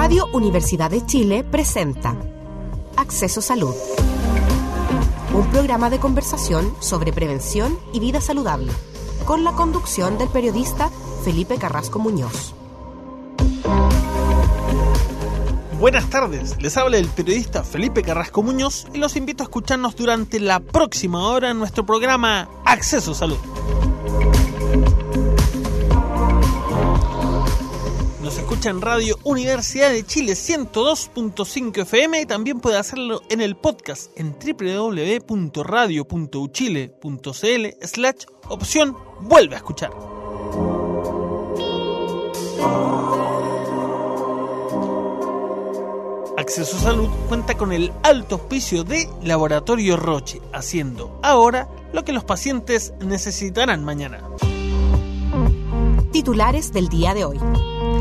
Radio Universidad de Chile presenta Acceso Salud, un programa de conversación sobre prevención y vida saludable, con la conducción del periodista Felipe Carrasco Muñoz. Buenas tardes, les habla el periodista Felipe Carrasco Muñoz y los invito a escucharnos durante la próxima hora en nuestro programa Acceso Salud. Nos escucha en Radio Universidad de Chile 102.5 FM y también puede hacerlo en el podcast en www.radio.uchile.cl/opción vuelve a escuchar. Acceso Salud cuenta con el alto auspicio de Laboratorio Roche, haciendo ahora lo que los pacientes necesitarán mañana. Titulares del día de hoy.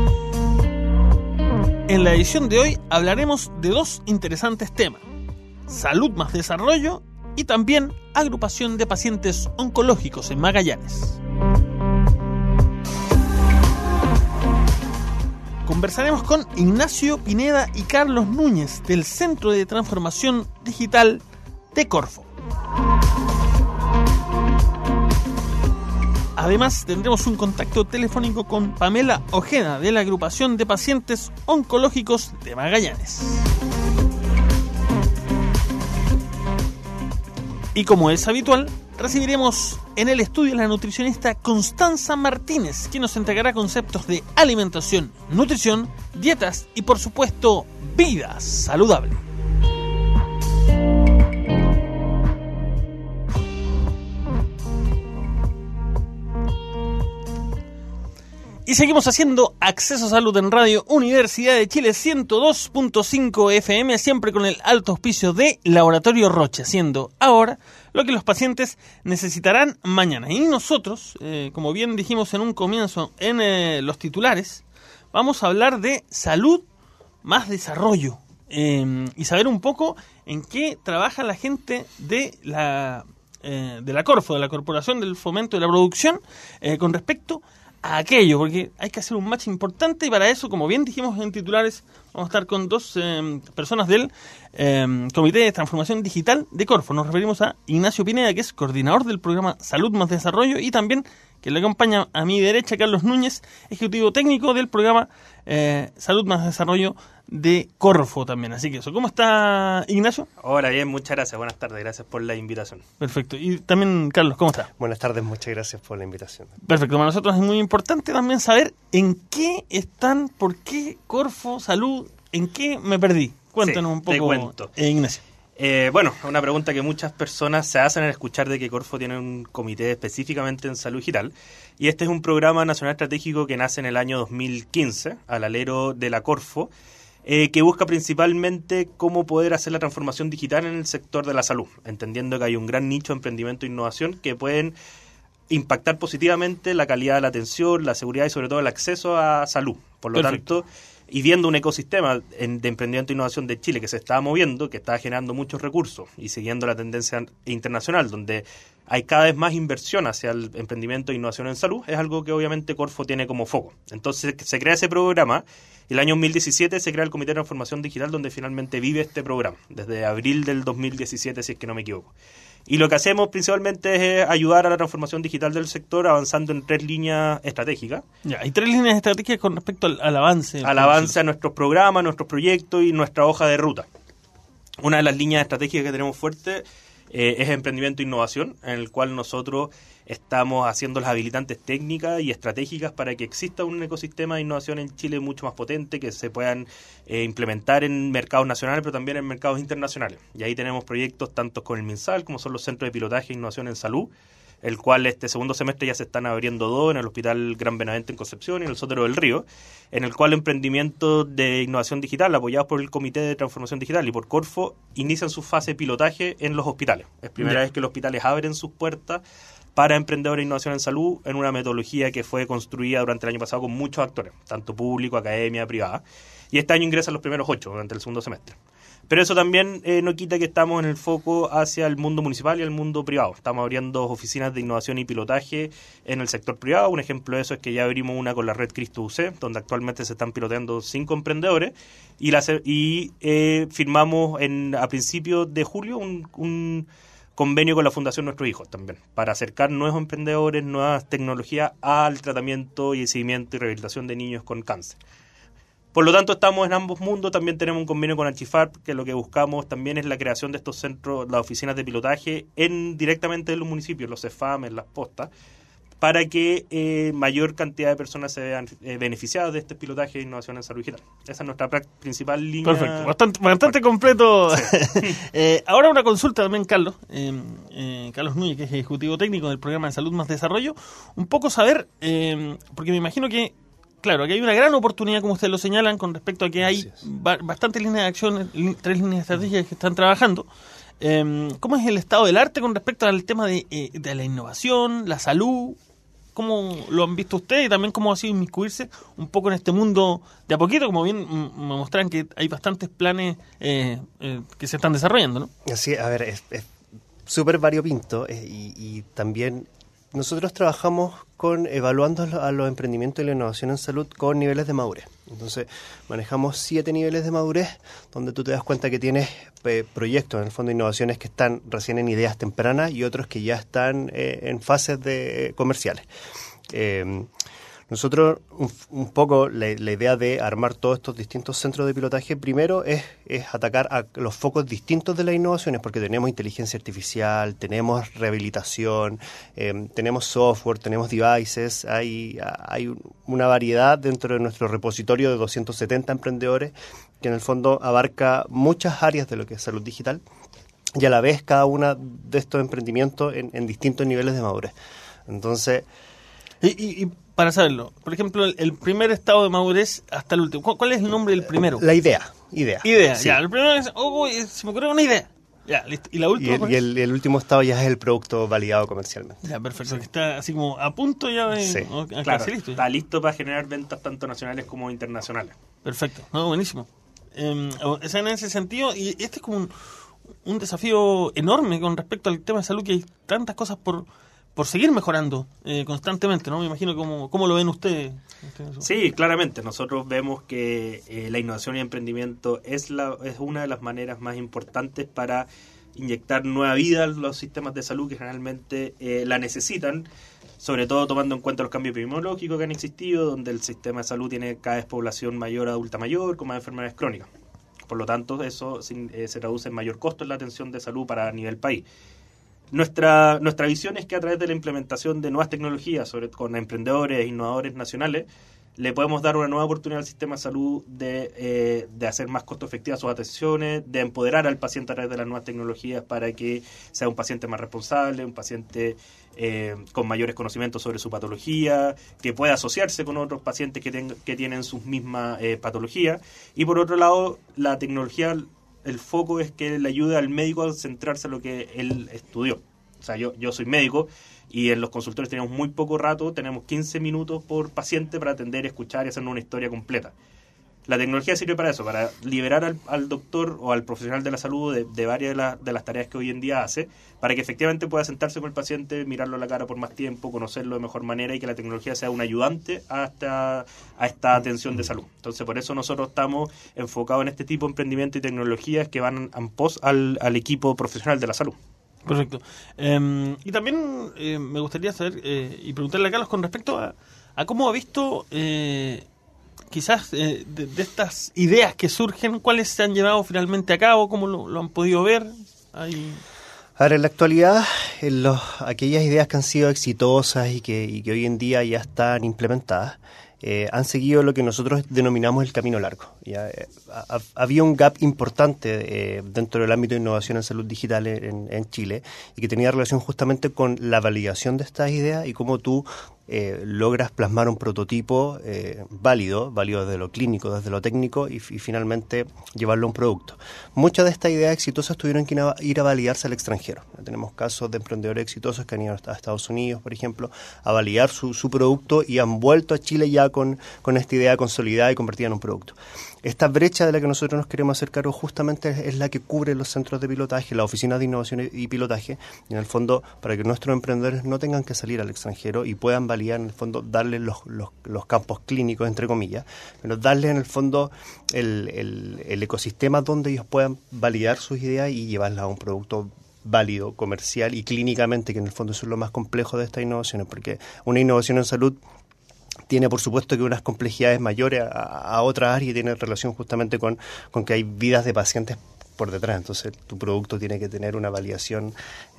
En la edición de hoy hablaremos de dos interesantes temas: salud más desarrollo y también agrupación de pacientes oncológicos en Magallanes. Conversaremos con Ignacio Pineda y Carlos Núñez del Centro de Transformación Digital de Corfo. Además, tendremos un contacto telefónico con Pamela Ojeda de la Agrupación de Pacientes Oncológicos de Magallanes. Y como es habitual, recibiremos en el estudio a la nutricionista Constanza Martínez, quien nos entregará conceptos de alimentación, nutrición, dietas y, por supuesto, vida saludable. Y seguimos haciendo Acceso Salud en Radio Universidad de Chile 102.5 FM, siempre con el alto auspicio de Laboratorio Roche, haciendo ahora lo que los pacientes necesitarán mañana. Y nosotros, como bien dijimos en un comienzo en los titulares, vamos a hablar de salud más desarrollo y saber un poco en qué trabaja la gente de la Corfo, de la Corporación del Fomento de la Producción, con respecto a aquello, porque hay que hacer un match importante y para eso, como bien dijimos en titulares, vamos a estar con dos personas del Comité de Transformación Digital de Corfo. Nos referimos a Ignacio Pineda, que es coordinador del programa Salud más Desarrollo, y también que le acompaña a mi derecha Carlos Núñez, ejecutivo técnico del programa Salud más Desarrollo de Corfo también. Así que eso, ¿cómo está Ignacio? Hola, bien, muchas gracias, buenas tardes, gracias por la invitación. Perfecto, y también Carlos, ¿cómo está? Buenas tardes, muchas gracias por la invitación. Perfecto, para nosotros es muy importante también saber en qué están, por qué Corfo, Salud, en qué me perdí. Cuéntanos un poco, te cuento. Ignacio. Bueno, una pregunta que muchas personas se hacen al escuchar de que Corfo tiene un comité específicamente en salud digital, y este es un programa nacional estratégico que nace en el año 2015, al alero de la Corfo, que busca principalmente cómo poder hacer la transformación digital en el sector de la salud, entendiendo que hay un gran nicho de emprendimiento e innovación que pueden impactar positivamente la calidad de la atención, la seguridad y sobre todo el acceso a salud. Por lo tanto, y viendo un ecosistema de emprendimiento e innovación de Chile que se estaba moviendo, que estaba generando muchos recursos y siguiendo la tendencia internacional, donde hay cada vez más inversión hacia el emprendimiento e innovación en salud, es algo que obviamente Corfo tiene como foco. Entonces se crea ese programa y el año 2017 se crea el Comité de Transformación Digital, donde finalmente vive este programa, desde abril del 2017, si es que no me equivoco. Y lo que hacemos principalmente es ayudar a la transformación digital del sector avanzando en 3 líneas estratégicas. Ya, hay 3 líneas estratégicas con respecto al avance. Al avance a nuestros programas, nuestros proyectos y nuestra hoja de ruta. Una de las líneas estratégicas que tenemos fuerte es emprendimiento e innovación, en el cual nosotros estamos haciendo las habilitantes técnicas y estratégicas para que exista un ecosistema de innovación en Chile mucho más potente, que se puedan implementar en mercados nacionales, pero también en mercados internacionales. Y ahí tenemos proyectos tanto con el MinSal, como son los centros de pilotaje e innovación en salud, el cual este segundo semestre ya se están abriendo 2 en el Hospital Gran Benavente en Concepción y en el Sotero del Río, en el cual emprendimientos de innovación digital apoyados por el Comité de Transformación Digital y por Corfo inician su fase de pilotaje en los hospitales. Es primera vez que los hospitales abren sus puertas para emprendedores de innovación en salud en una metodología que fue construida durante el año pasado con muchos actores, tanto público, academia, privada, y este año ingresan los primeros 8 durante el segundo semestre. Pero eso también no quita que estamos en el foco hacia el mundo municipal y el mundo privado. Estamos abriendo oficinas de innovación y pilotaje en el sector privado. Un ejemplo de eso es que ya abrimos una con la red Cristo UC, donde actualmente se están piloteando 5 emprendedores, y firmamos a principios de julio un convenio con la Fundación Nuestros Hijos también, para acercar nuevos emprendedores, nuevas tecnologías al tratamiento y seguimiento y rehabilitación de niños con cáncer. Por lo tanto, estamos en ambos mundos. También tenemos un convenio con Archifarp, que lo que buscamos también es la creación de estos centros, las oficinas de pilotaje, directamente en los municipios, los CEFAM, en las postas, para que mayor cantidad de personas se vean beneficiadas de este pilotaje de innovación en salud digital. Esa es nuestra principal línea. Perfecto, bastante completo. Sí. Ahora una consulta también, Carlos. Carlos Núñez, que es ejecutivo técnico del programa de Salud Más Desarrollo. Un poco saber, porque me imagino que, claro, aquí hay una gran oportunidad, como ustedes lo señalan, con respecto a que hay bastantes líneas de acción, 3 líneas estratégicas que están trabajando. ¿Cómo es el estado del arte con respecto al tema de la innovación, la salud? ¿Cómo lo han visto ustedes y también cómo ha sido inmiscuirse un poco en este mundo de a poquito? Como bien me mostraron que hay bastantes planes que se están desarrollando, ¿no? Sí, a ver, es súper variopinto y también nosotros trabajamos evaluando a los emprendimientos y la innovación en salud con niveles de madurez. Entonces, manejamos 7 niveles de madurez, donde tú te das cuenta que tienes proyectos, en el fondo, innovaciones que están recién en ideas tempranas y otros que ya están en fases comerciales. Nosotros, un poco, la idea de armar todos estos distintos centros de pilotaje, primero es atacar a los focos distintos de las innovaciones, porque tenemos inteligencia artificial, tenemos rehabilitación, tenemos software, tenemos devices, hay una variedad dentro de nuestro repositorio de 270 emprendedores, que en el fondo abarca muchas áreas de lo que es salud digital, y a la vez cada uno de estos emprendimientos en distintos niveles de madurez. Entonces... Y para saberlo, por ejemplo, el primer estado de madurez hasta el último, ¿cuál es el nombre del primero? La idea. Sí. Ya, el primero es, se me ocurrió una idea. Ya, listo. ¿Y la última? Y el último estado ya es el producto validado comercialmente. Ya, perfecto, que está así como a punto ya de... Sí. Claro, está listo para generar ventas tanto nacionales como internacionales. Perfecto, buenísimo. En ese sentido, y este es como un desafío enorme con respecto al tema de salud, que hay tantas cosas por seguir mejorando constantemente, ¿no? Me imagino cómo lo ven ustedes. Sí, claramente. Nosotros vemos que la innovación y emprendimiento es una de las maneras más importantes para inyectar nueva vida a los sistemas de salud que generalmente la necesitan, sobre todo tomando en cuenta los cambios epidemiológicos que han existido, donde el sistema de salud tiene cada vez población mayor, adulta mayor, con más enfermedades crónicas. Por lo tanto, eso se traduce en mayor costo en la atención de salud para a nivel país. Nuestra visión es que a través de la implementación de nuevas tecnologías, con emprendedores e innovadores nacionales, le podemos dar una nueva oportunidad al sistema de salud de hacer más costo efectivas sus atenciones, de empoderar al paciente a través de las nuevas tecnologías para que sea un paciente más responsable, un paciente con mayores conocimientos sobre su patología, que pueda asociarse con otros pacientes que tienen sus mismas patologías. Y por otro lado, la tecnología... El foco es que le ayude al médico a centrarse en lo que él estudió. O sea, yo soy médico y en los consultorios tenemos muy poco rato, tenemos 15 minutos por paciente para atender, escuchar y hacernos una historia completa. La tecnología sirve para eso, para liberar al doctor o al profesional de la salud de varias de las tareas que hoy en día hace, para que efectivamente pueda sentarse con el paciente, mirarlo a la cara por más tiempo, conocerlo de mejor manera y que la tecnología sea un ayudante a esta atención de salud. Entonces, por eso nosotros estamos enfocados en este tipo de emprendimiento y tecnologías que van en pos al equipo profesional de la salud. Perfecto. Y también me gustaría saber y preguntarle a Carlos con respecto a cómo ha visto... quizás de estas ideas que surgen, ¿cuáles se han llevado finalmente a cabo? ¿Cómo lo han podido ver? Ahora, en la actualidad, aquellas ideas que han sido exitosas y que hoy en día ya están implementadas, han seguido lo que nosotros denominamos el camino largo. Había un gap importante dentro del ámbito de innovación en salud digital en Chile y que tenía relación justamente con la validación de estas ideas y cómo tú logras plasmar un prototipo válido desde lo clínico, desde lo técnico y finalmente llevarlo a un producto. Muchas de estas ideas exitosas tuvieron que ir a validarse al extranjero. Tenemos casos de emprendedores exitosos que han ido a Estados Unidos, por ejemplo, a validar su producto y han vuelto a Chile ya ya con esta idea consolidada y convertida en un producto. Esta brecha de la que nosotros nos queremos hacer cargo justamente es la que cubre los centros de pilotaje, las oficinas de innovación y pilotaje, y en el fondo para que nuestros emprendedores no tengan que salir al extranjero y puedan validar, en el fondo, darles los campos clínicos, entre comillas, pero darles en el fondo el ecosistema donde ellos puedan validar sus ideas y llevarlas a un producto válido, comercial y clínicamente, que en el fondo eso es lo más complejo de estas innovaciones, porque una innovación en salud tiene, por supuesto, que unas complejidades mayores a otras áreas y tiene relación justamente con que hay vidas de pacientes por detrás. Entonces, tu producto tiene que tener una validación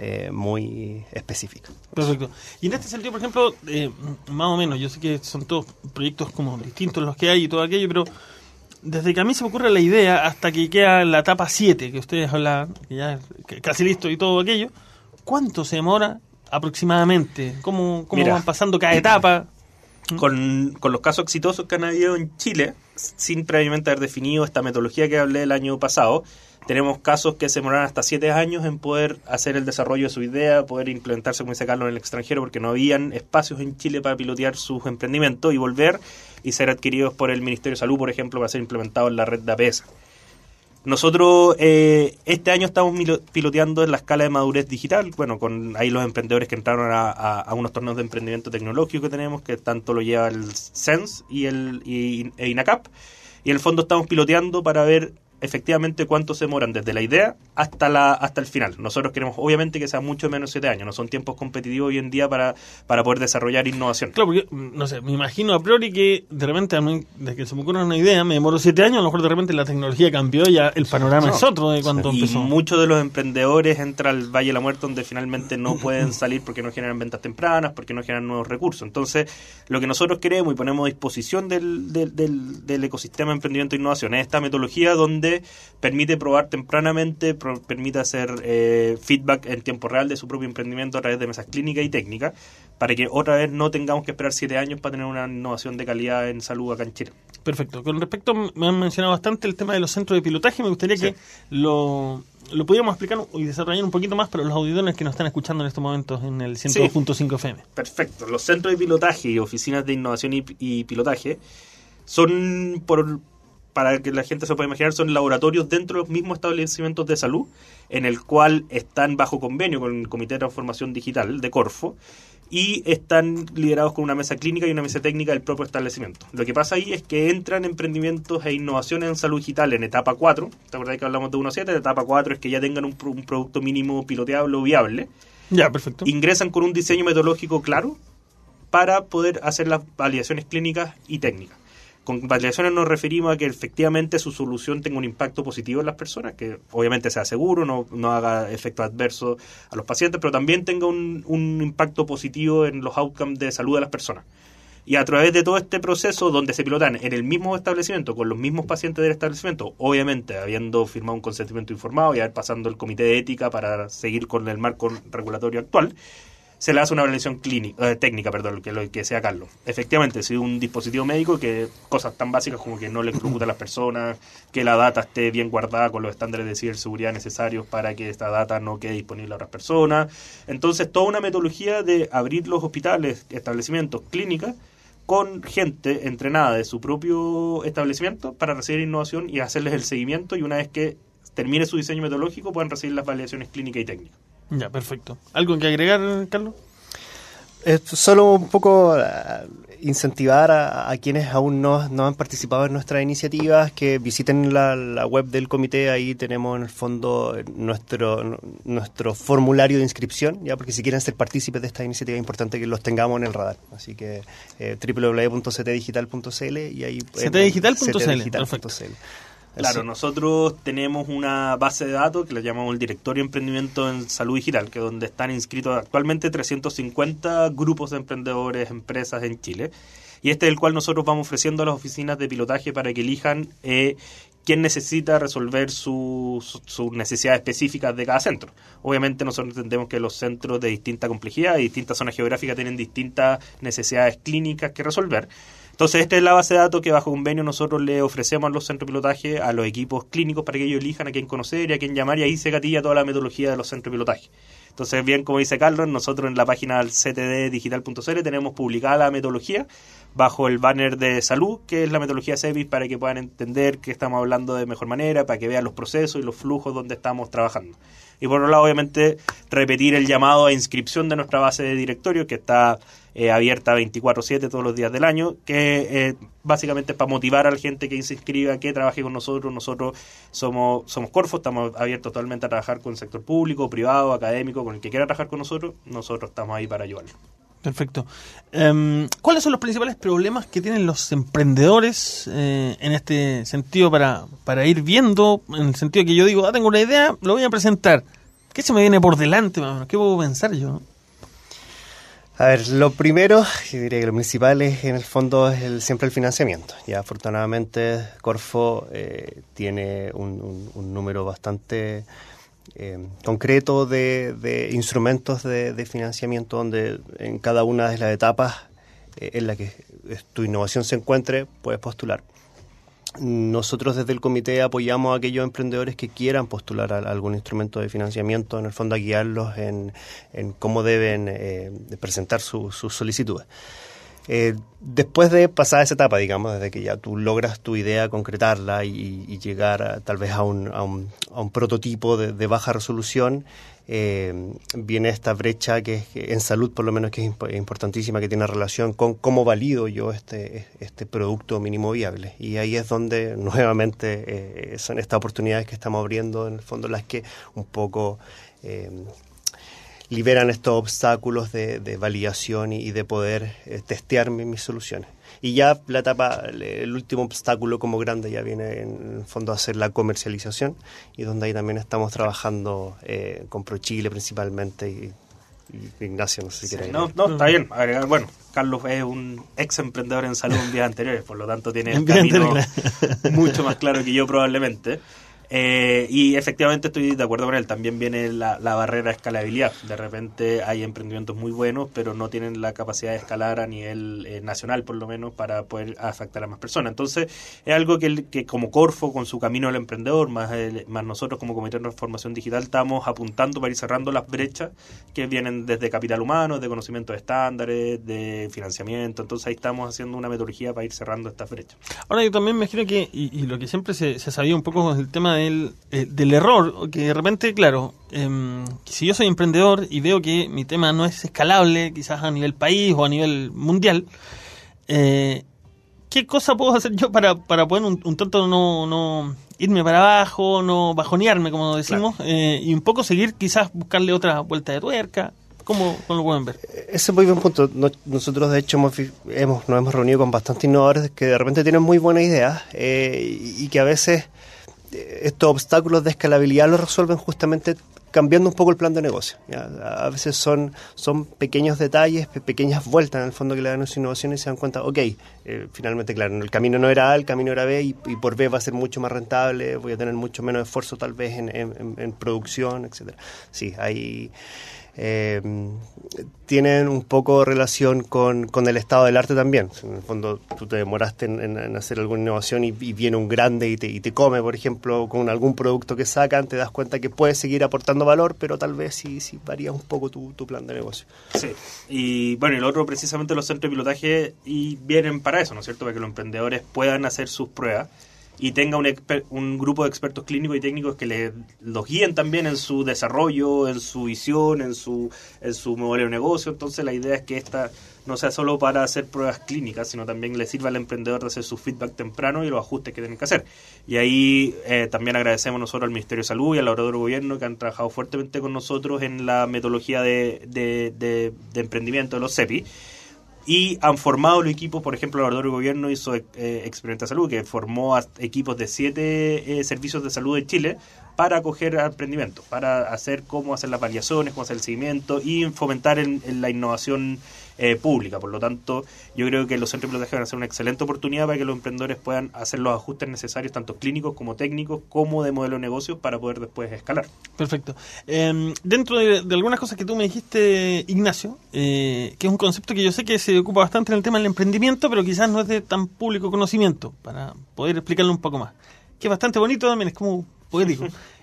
muy específica. Perfecto. Y en este sentido, por ejemplo, más o menos, yo sé que son todos proyectos como distintos los que hay y todo aquello, pero desde que a mí se me ocurre la idea hasta que queda la etapa 7, que ustedes hablaban, que ya es casi listo y todo aquello, ¿cuánto se demora aproximadamente? ¿Cómo van pasando cada etapa? Con los casos exitosos que han habido en Chile, sin previamente haber definido esta metodología que hablé el año pasado, tenemos casos que se demoraron hasta 7 años en poder hacer el desarrollo de su idea, poder implementarse, como dice Carlos, en el extranjero, porque no habían espacios en Chile para pilotear sus emprendimientos y volver y ser adquiridos por el Ministerio de Salud, por ejemplo, para ser implementados en la red de APS. Nosotros este año estamos piloteando en la escala de madurez digital, bueno, con ahí los emprendedores que entraron a unos torneos de emprendimiento tecnológico que tenemos, que tanto lo lleva el SENS e INACAP, y en el fondo estamos piloteando para ver efectivamente cuánto se demoran desde la idea hasta el final. Nosotros queremos obviamente que sea mucho menos 7 años, no son tiempos competitivos hoy en día para poder desarrollar innovación. Claro, porque, no sé, me imagino a priori que de repente, a mí, desde que se me ocurre una idea, me demoro 7 años, a lo mejor de repente la tecnología cambió y ya el panorama es otro de cuando empezó. Y muchos de los emprendedores entran al Valle de la Muerte donde finalmente no pueden salir porque no generan ventas tempranas, porque no generan nuevos recursos. Entonces, lo que nosotros queremos y ponemos a disposición del ecosistema de emprendimiento e innovación es esta metodología donde permite probar tempranamente, permite hacer feedback en tiempo real de su propio emprendimiento a través de mesas clínicas y técnicas, para que otra vez no tengamos que esperar 7 años para tener una innovación de calidad en salud acá en Chile. Perfecto. Con respecto, me han mencionado bastante el tema de los centros de pilotaje, me gustaría que lo pudiéramos explicar y desarrollar un poquito más para los auditores que nos están escuchando en estos momentos en el 102.5 FM. Perfecto. Los centros de pilotaje y oficinas de innovación y pilotaje son, para que la gente se pueda imaginar, son laboratorios dentro de los mismos establecimientos de salud, en el cual están bajo convenio con el Comité de Transformación Digital de Corfo y están liderados con una mesa clínica y una mesa técnica del propio establecimiento. Lo que pasa ahí es que entran emprendimientos e innovaciones en salud digital en etapa 4, ¿te acuerdas que hablamos de 1 a 7? La etapa 4 es que ya tengan un producto mínimo piloteable o viable. Ya, perfecto. Ingresan con un diseño metodológico claro para poder hacer las validaciones clínicas y técnicas. Con validaciones nos referimos a que efectivamente su solución tenga un impacto positivo en las personas, que obviamente sea seguro, no haga efectos adversos a los pacientes, pero también tenga un impacto positivo en los outcomes de salud de las personas. Y a través de todo este proceso, donde se pilotan en el mismo establecimiento, con los mismos pacientes del establecimiento, obviamente habiendo firmado un consentimiento informado y haber pasando el comité de ética para seguir con el marco regulatorio actual, se le hace una evaluación técnica, que sea Carlos. Efectivamente, si un dispositivo médico, que cosas tan básicas como que no le electrocuta a las personas, que la data esté bien guardada con los estándares de ciberseguridad necesarios para que esta data no quede disponible a otras personas. Entonces, toda una metodología de abrir los hospitales, establecimientos, clínicas, con gente entrenada de su propio establecimiento para recibir innovación y hacerles el seguimiento, y una vez que termine su diseño metodológico puedan recibir las validaciones clínicas y técnicas. Ya, perfecto. ¿Algo que agregar, Carlos? Solo un poco incentivar a quienes aún no han participado en nuestras iniciativas que visiten la web del comité. Ahí tenemos en el fondo nuestro formulario de inscripción, ya, porque si quieren ser partícipes de esta iniciativa es importante que los tengamos en el radar. Así que www.ctdigital.cl y ahí ctdigital.cl. Claro, nosotros tenemos una base de datos que le llamamos el Directorio de Emprendimiento en Salud Digital, que es donde están inscritos actualmente 350 grupos de emprendedores, empresas en Chile, y este es el cual nosotros vamos ofreciendo a las oficinas de pilotaje para que elijan quién necesita resolver sus necesidades específicas de cada centro. Obviamente nosotros entendemos que los centros de distinta complejidad y distintas zonas geográficas tienen distintas necesidades clínicas que resolver. Entonces, esta es la base de datos que bajo convenio nosotros le ofrecemos a los centros de pilotaje, a los equipos clínicos, para que ellos elijan a quién conocer y a quién llamar, y ahí se gatilla toda la metodología de los centros de pilotaje. Entonces, bien, como dice Carlos, nosotros en la página ctddigital.cl tenemos publicada la metodología bajo el banner de salud, que es la metodología CEPIS, para que puedan entender que estamos hablando de mejor manera, para que vean los procesos y los flujos donde estamos trabajando. Y por otro lado, obviamente, repetir el llamado a inscripción de nuestra base de directorio, que está abierta 24/7 todos los días del año, que básicamente es para motivar a la gente que se inscriba, que trabaje con nosotros. Nosotros somos Corfo, estamos abiertos totalmente a trabajar con el sector público, privado, académico, con el que quiera trabajar con nosotros estamos ahí para ayudarlo. Perfecto. ¿Cuáles son los principales problemas que tienen los emprendedores en este sentido para ir viendo, en el sentido que yo digo, tengo una idea, lo voy a presentar? ¿Qué se me viene por delante, más o menos? ¿Qué puedo pensar yo? A ver, lo primero, yo diría que lo principal es, en el fondo, es siempre el financiamiento. Ya afortunadamente Corfo tiene un número bastante concreto de instrumentos de financiamiento, donde en cada una de las etapas en la que tu innovación se encuentre, puedes postular. Nosotros desde el comité apoyamos a aquellos emprendedores que quieran postular a algún instrumento de financiamiento, en el fondo a guiarlos en cómo deben presentar sus solicitudes. Después de pasar esa etapa, digamos, desde que ya tú logras tu idea, concretarla y llegar tal vez a un prototipo de baja resolución, viene esta brecha que en salud, por lo menos, que es importantísima, que tiene relación con cómo valido yo este producto mínimo viable. Y ahí es donde nuevamente son estas oportunidades que estamos abriendo, en el fondo, las que un poco liberan estos obstáculos de validación y de poder testear mis soluciones. Y ya la etapa, el último obstáculo como grande ya viene en el fondo a ser la comercialización, y donde ahí también estamos trabajando con ProChile principalmente, y Ignacio, no sé si quiere. No, está bien. Agregar, bueno, Carlos es un ex emprendedor en salud en días anteriores, por lo tanto tiene el camino mucho más claro que yo probablemente. Y efectivamente estoy de acuerdo con él. También viene la barrera de escalabilidad. De repente hay emprendimientos muy buenos, pero no tienen la capacidad de escalar a nivel nacional, por lo menos, para poder afectar a más personas. Entonces es algo que como Corfo, con su camino del emprendedor, más nosotros como Comité de Transformación Digital, estamos apuntando para ir cerrando las brechas que vienen desde capital humano, de conocimiento de estándares, de financiamiento. Entonces ahí estamos haciendo una metodología para ir cerrando estas brechas. Ahora, yo también me imagino que, y lo que siempre se sabía un poco es el tema del error, que de repente, claro, si yo soy emprendedor y veo que mi tema no es escalable, quizás a nivel país o a nivel mundial, ¿qué cosa puedo hacer yo para poder un tanto no irme para abajo, no bajonearme, como decimos, claro, y un poco seguir, quizás buscarle otra vuelta de tuerca? ¿Cómo lo pueden ver? Ese es muy buen punto. Nosotros, de hecho, nos hemos reunido con bastantes innovadores que de repente tienen muy buenas ideas y que a veces estos obstáculos de escalabilidad los resuelven justamente cambiando un poco el plan de negocio. ¿Ya? A veces son pequeños detalles, pequeñas vueltas en el fondo que le dan a su innovación, y se dan cuenta, finalmente, claro, el camino no era A, el camino era B, y por B va a ser mucho más rentable, voy a tener mucho menos esfuerzo tal vez en producción, etcétera. Sí, hay... tienen un poco relación con el estado del arte también. En el fondo, tú te demoraste en hacer alguna innovación y viene un grande y te come, por ejemplo, con algún producto que sacan, te das cuenta que puedes seguir aportando valor, pero tal vez sí varía un poco tu plan de negocio. Sí, y bueno, y lo otro, precisamente los centros de pilotaje vienen para eso, ¿no es cierto? Para que los emprendedores puedan hacer sus pruebas y tenga un grupo de expertos clínicos y técnicos que los guíen también en su desarrollo, en su visión, en su modelo de negocio. Entonces la idea es que esta no sea solo para hacer pruebas clínicas, sino también le sirva al emprendedor de hacer su feedback temprano y los ajustes que tienen que hacer. Y ahí también agradecemos nosotros al Ministerio de Salud y al Laboratorio de Gobierno, que han trabajado fuertemente con nosotros en la metodología de emprendimiento de los CEPI. Y han formado los equipos, por ejemplo, el Laboratorio de Gobierno hizo Experimenta Salud, que formó a equipos de 7 servicios de salud de Chile para acoger emprendimientos, para cómo hacer las validaciones, cómo hacer el seguimiento y fomentar en la innovación pública. Por lo tanto, yo creo que los centros de pilotaje van a ser una excelente oportunidad para que los emprendedores puedan hacer los ajustes necesarios, tanto clínicos como técnicos, como de modelo de negocios, para poder después escalar. Perfecto. Dentro de algunas cosas que tú me dijiste, Ignacio, que es un concepto que yo sé que se ocupa bastante en el tema del emprendimiento, pero quizás no es de tan público conocimiento, para poder explicarlo un poco más. Que es bastante bonito también, es como poético.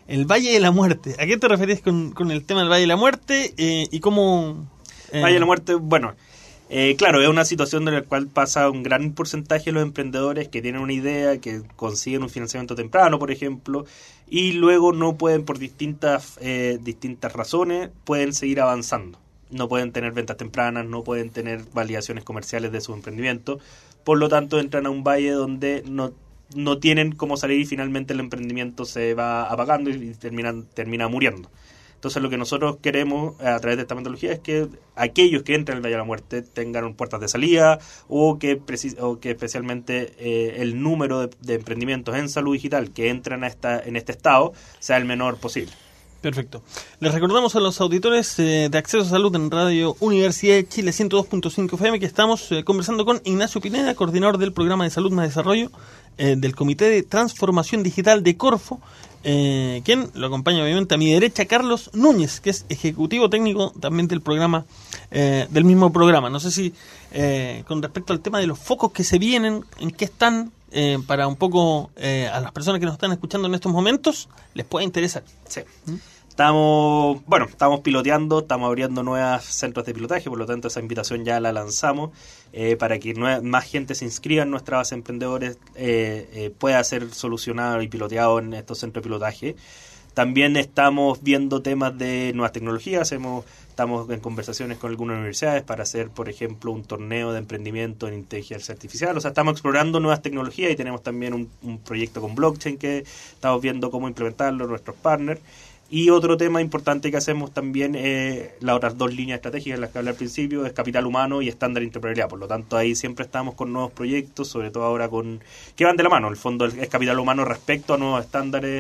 el Valle de la Muerte. ¿A qué te referís con el tema del Valle de la Muerte y cómo...? Valle de la Muerte, bueno, claro, es una situación en la cual pasa un gran porcentaje de los emprendedores que tienen una idea, que consiguen un financiamiento temprano, por ejemplo, y luego no pueden, por distintas razones, pueden seguir avanzando. No pueden tener ventas tempranas, no pueden tener validaciones comerciales de sus emprendimientos, por lo tanto entran a un valle donde no tienen cómo salir y finalmente el emprendimiento se va apagando y termina muriendo. Entonces lo que nosotros queremos a través de esta metodología es que aquellos que entran en el Valle de la Muerte tengan puertas de salida o que especialmente el número de emprendimientos en salud digital que entran en este estado sea el menor posible. Perfecto. Les recordamos a los auditores de Acceso a Salud en Radio Universidad de Chile 102.5 FM que estamos conversando con Ignacio Pineda, coordinador del Programa de Salud más Desarrollo del Comité de Transformación Digital de Corfo, quien lo acompaña obviamente a mi derecha, Carlos Núñez, que es ejecutivo técnico también del programa, del mismo programa. No sé si con respecto al tema de los focos que se vienen, en qué están, para un poco a las personas que nos están escuchando en estos momentos les puede interesar. Sí. Estamos piloteando, estamos abriendo nuevos centros de pilotaje, por lo tanto esa invitación ya la lanzamos para que más gente se inscriba en nuestra base de emprendedores, pueda ser solucionado y piloteado en estos centros de pilotaje. También estamos viendo temas de nuevas tecnologías, estamos en conversaciones con algunas universidades para hacer, por ejemplo, un torneo de emprendimiento en inteligencia artificial. O sea, estamos explorando nuevas tecnologías y tenemos también un proyecto con blockchain que estamos viendo cómo implementarlo, nuestros partners. Y otro tema importante que hacemos también, las otras dos líneas estratégicas en las que hablé al principio, es capital humano y estándar de interoperabilidad. Por lo tanto, ahí siempre estamos con nuevos proyectos, sobre todo ahora que van de la mano. El fondo es capital humano respecto a nuevos estándares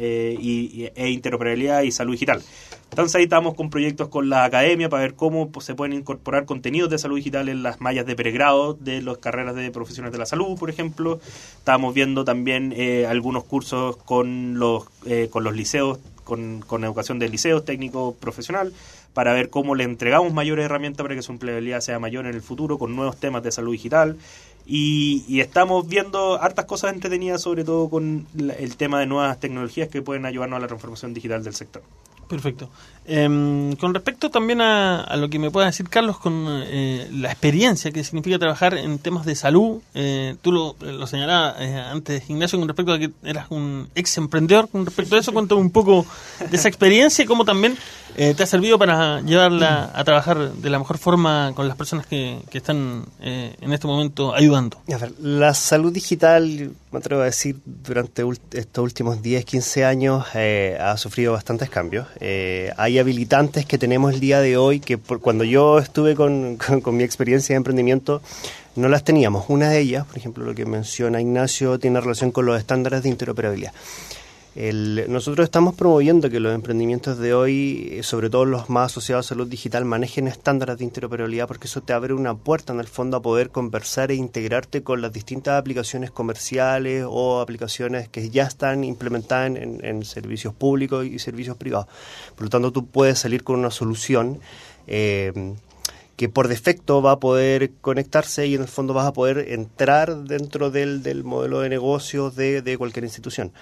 e interoperabilidad y salud digital. Entonces ahí estamos con proyectos con la academia para ver cómo se pueden incorporar contenidos de salud digital en las mallas de pregrado de las carreras de profesionales de la salud, por ejemplo. Estamos viendo también algunos cursos con los liceos, con educación de liceos técnico profesional, para ver cómo le entregamos mayores herramientas para que su empleabilidad sea mayor en el futuro con nuevos temas de salud digital. Y estamos viendo hartas cosas entretenidas, sobre todo con el tema de nuevas tecnologías que pueden ayudarnos a la transformación digital del sector. Perfecto. Con respecto también a lo que me pueda decir Carlos con la experiencia que significa trabajar en temas de salud, tú lo señalabas antes, Ignacio, con respecto a que eras un ex emprendedor. Con respecto a eso, cuéntame un poco de esa experiencia y cómo también te ha servido para llevarla a trabajar de la mejor forma con las personas que están en este momento ayudando. A ver, la salud digital, me atrevo a decir, durante estos últimos 10, 15 años ha sufrido bastantes cambios. Hay habilitantes que tenemos el día de hoy que cuando yo estuve con mi experiencia de emprendimiento no las teníamos. Una de ellas, por ejemplo, lo que menciona Ignacio, tiene relación con los estándares de interoperabilidad. Nosotros estamos promoviendo que los emprendimientos de hoy, sobre todo los más asociados a salud digital, manejen estándares de interoperabilidad, porque eso te abre una puerta en el fondo a poder conversar e integrarte con las distintas aplicaciones comerciales o aplicaciones que ya están implementadas en servicios públicos y servicios privados. Por lo tanto, tú puedes salir con una solución que por defecto va a poder conectarse y en el fondo vas a poder entrar dentro del modelo de negocio de cualquier institución.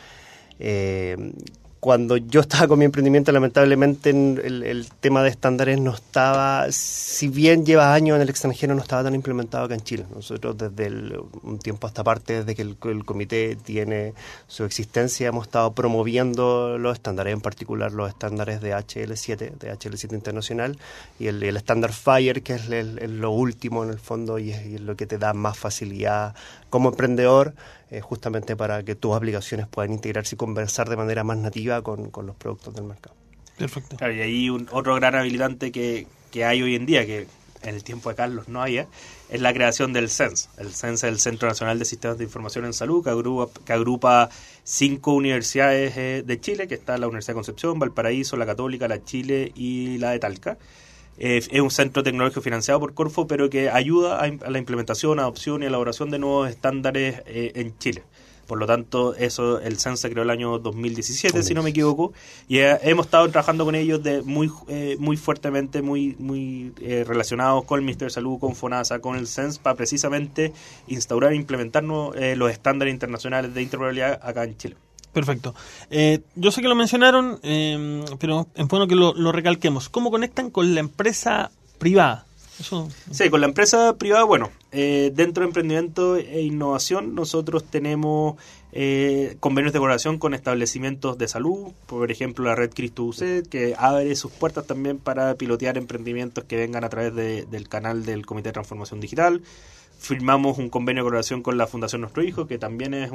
Cuando yo estaba con mi emprendimiento, lamentablemente el tema de estándares no estaba, si bien lleva años en el extranjero, no estaba tan implementado acá en Chile. Nosotros desde un tiempo a esta parte, desde que el comité tiene su existencia, hemos estado promoviendo los estándares, en particular los estándares de HL7 Internacional y el estándar FHIR, que es lo último en el fondo y es lo que te da más facilidad como emprendedor, justamente para que tus aplicaciones puedan integrarse y conversar de manera más nativa con los productos del mercado. Perfecto. Claro, y ahí otro gran habilitante que hay hoy en día, que en el tiempo de Carlos no había, es la creación del CENS. El CENS es el Centro Nacional de Sistemas de Información en Salud, que agrupa 5 universidades de Chile, que está la Universidad de Concepción, Valparaíso, la Católica, la Chile y la de Talca. Es un centro tecnológico financiado por Corfo, pero que ayuda a la implementación, adopción y elaboración de nuevos estándares en Chile. Por lo tanto, el CENS se creó el año 2017, si no me equivoco, y hemos estado trabajando con ellos muy fuertemente, muy relacionados con el Ministerio de Salud, con FONASA, con el CENS, para precisamente instaurar e implementar los estándares internacionales de interoperabilidad acá en Chile. Perfecto. Yo sé que lo mencionaron, pero es bueno que lo recalquemos. ¿Cómo conectan con la empresa privada? Eso... Sí, con la empresa privada, bueno, dentro de emprendimiento e innovación nosotros tenemos convenios de colaboración con establecimientos de salud, por ejemplo la red Cristo UC, que abre sus puertas también para pilotear emprendimientos que vengan a través del canal del Comité de Transformación Digital. Firmamos un convenio de colaboración con la Fundación Nuestro Hijo, que también es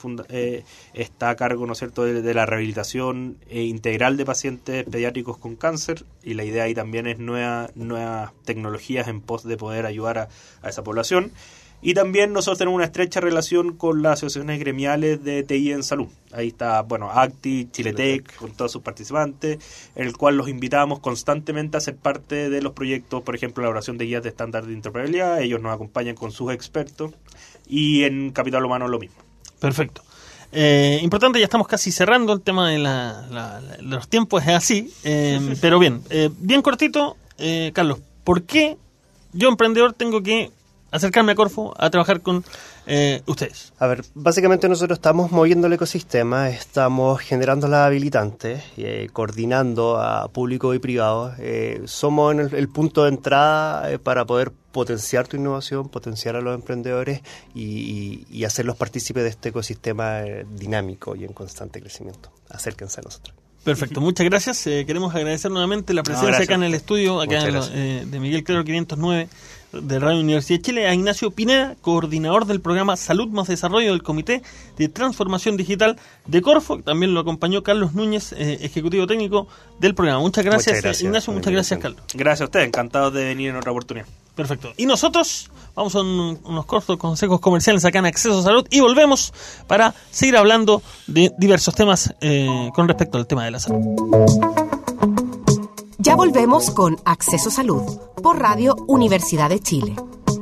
está a cargo, ¿no es cierto?, de la rehabilitación integral de pacientes pediátricos con cáncer, y la idea ahí también es nuevas tecnologías en pos de poder ayudar a esa población. Y también nosotros tenemos una estrecha relación con las asociaciones gremiales de TI en salud. Ahí está, bueno, ACTI, Chiletec, con todos sus participantes, en el cual los invitamos constantemente a ser parte de los proyectos, por ejemplo, la elaboración de guías de estándar de interoperabilidad. Ellos nos acompañan con sus expertos, y en Capital Humano lo mismo. Perfecto. Importante, ya estamos casi cerrando el tema de los tiempos, es así, pero bien, bien cortito, Carlos, ¿por qué yo, emprendedor, tengo que acercarme a Corfo a trabajar con ustedes? A ver, básicamente nosotros estamos moviendo el ecosistema, estamos generando las habilitantes, coordinando a público y privado. Somos en el punto de entrada para poder potenciar tu innovación, potenciar a los emprendedores y hacerlos partícipes de este ecosistema dinámico y en constante crecimiento. Acérquense a nosotros. Perfecto, muchas gracias. Queremos agradecer nuevamente la presencia acá en el estudio, acá de Miguel Clero 509 de Radio Universidad de Chile, a Ignacio Pineda, coordinador del programa Salud más Desarrollo del Comité de Transformación Digital de Corfo. También lo acompañó Carlos Núñez, ejecutivo técnico del programa. Muchas gracias, Ignacio. Muchas gracias, Carlos. Gracias a ustedes, encantados de venir en otra oportunidad. Perfecto. Y nosotros vamos a unos cortos consejos comerciales acá en Acceso a Salud y volvemos para seguir hablando de diversos temas con respecto al tema de la salud. Ya volvemos con Acceso Salud por Radio Universidad de Chile.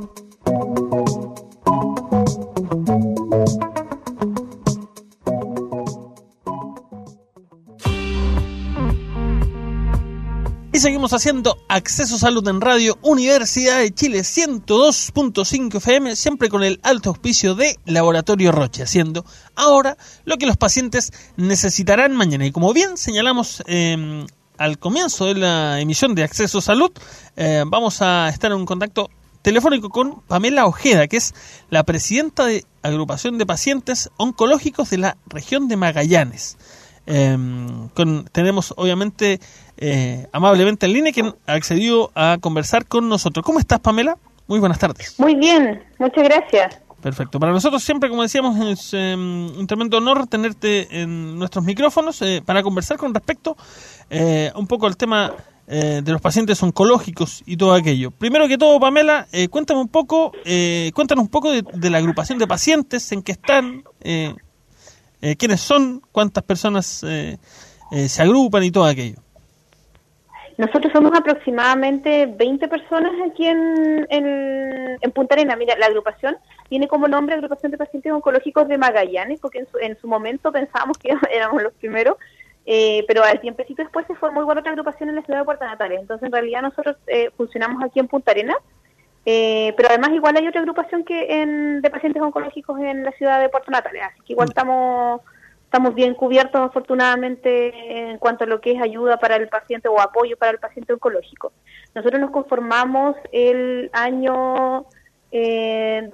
Y seguimos haciendo Acceso Salud en Radio Universidad de Chile 102.5 FM, siempre con el alto auspicio de Laboratorio Roche, haciendo ahora lo que los pacientes necesitarán mañana. Y como bien señalamos al comienzo de la emisión de Acceso Salud, vamos a estar en un contacto telefónico con Pamela Ojeda, que es la presidenta de Agrupación de Pacientes Oncológicos de la región de Magallanes. Tenemos obviamente amablemente en línea quien accedió a conversar con nosotros. ¿Cómo estás, Pamela? Muy buenas tardes. Muy bien, muchas gracias. Perfecto. Para nosotros siempre, como decíamos, es un tremendo honor tenerte en nuestros micrófonos para conversar con respecto un poco al tema de los pacientes oncológicos y todo aquello. Primero que todo, Pamela, cuéntanos un poco de la agrupación de pacientes, en qué están, quiénes son, cuántas personas se agrupan y todo aquello. Nosotros somos aproximadamente 20 personas aquí en Punta Arenas. Mira, la agrupación tiene como nombre Agrupación de Pacientes Oncológicos de Magallanes, porque en su momento pensábamos que éramos los primeros, pero al tiempecito después se formó igual otra agrupación en la ciudad de Puerto Natales. Entonces, en realidad, nosotros funcionamos aquí en Punta Arenas, pero además igual hay otra agrupación de pacientes oncológicos en la ciudad de Puerto Natales. Así que igual estamos bien cubiertos, afortunadamente, en cuanto a lo que es ayuda para el paciente o apoyo para el paciente oncológico. Nosotros nos conformamos el año, el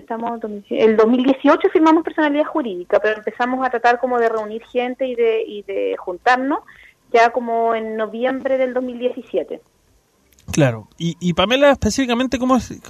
2018 firmamos personalidad jurídica, pero empezamos a tratar como de reunir gente y de juntarnos ya como en noviembre del 2017. Claro. Y Pamela, específicamente, ¿cómo es